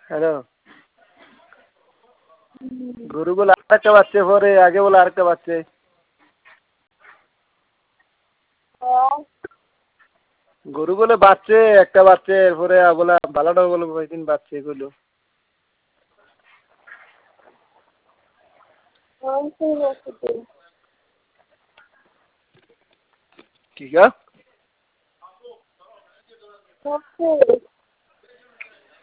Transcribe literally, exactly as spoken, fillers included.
hello গরু বলে আরেকটা বাচ্চা পরে আগে বলে আরেকটা বাচ্চা গরু বলে বাচ্চে একটা বাচ্চা এরপরে বলে ভালোটা বলে কয়দিন বাচ্চা এগুলো কি গা